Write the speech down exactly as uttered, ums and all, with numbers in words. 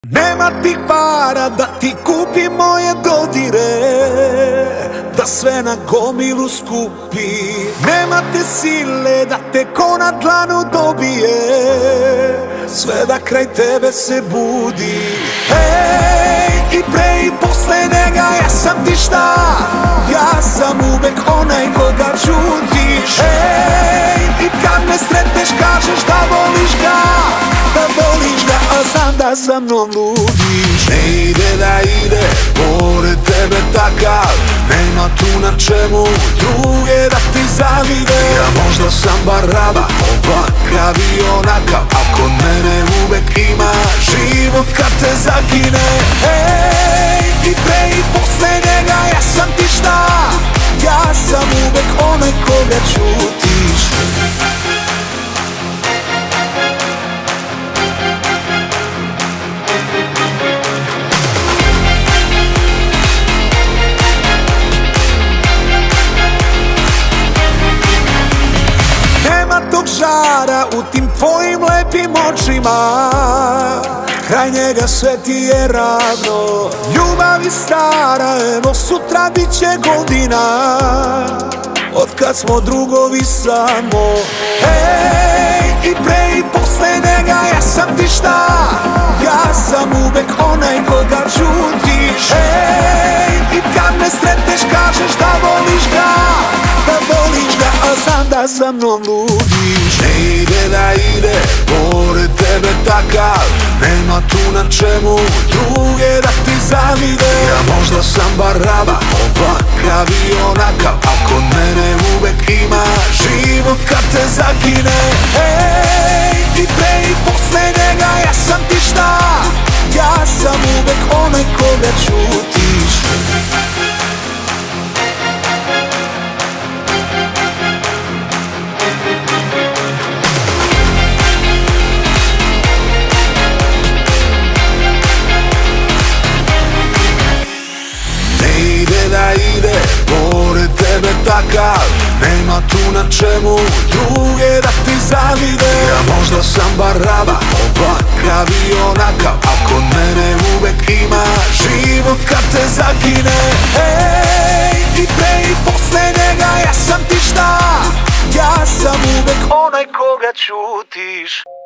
Nema tih para da ti kupi moje dodire, da sve na gomilu skupi. Nema te sile da te ko na dlanu dobije, sve da kraj tebe se budi. Hej, i pre i posle njega ja sam ti šta? Ja sam uvek onaj koga čutiš. Hej, i kad me sretneš kažeš da voliš ga, da voliš ga, a znam da sa mnom ludiš. Ne ide da ide, pored tebe takav, nema tu na čemu druge da ti zavide. Ja možda sam baraba, ovakav i onakav, ako mene uvek ima život kad te zakine. Hej, i pre i posle njega ja sam ti šta? Ja sam uvek onaj koga čutiš. Tog žara u tim tvojim lepim očima, kraj njega sve ti je ravno. Ljubavi stara, evo sutra bit će godina, od kad smo drugovi samo. Hej, i pre i posle njega ja sam ti šta? Ja sam uvek onaj koga čutiš. Hej, i kad me sretneš kažeš da voliš ga, da voliš ga, a znam da sa mnom ludiš. Ne ide da ide, pored tebe takav, nema tu na čemu druge da ti zavide. Ja možda sam baraba, ovakav i onakav, ako mene uvek ima život kad te zakine. Hej, i pre i posle njega ja sam ti šta? Ja sam uvek onaj koga čutiš. Da ide, pored tebe takav, nema tu na čemu druge da ti zavide. Ja možda sam baraba, ovakav i onakav, ako mene uvek ima život kad te zakine. Hej, i pre i posle njega ja sam ti šta? Ja sam uvek onaj koga čutiš.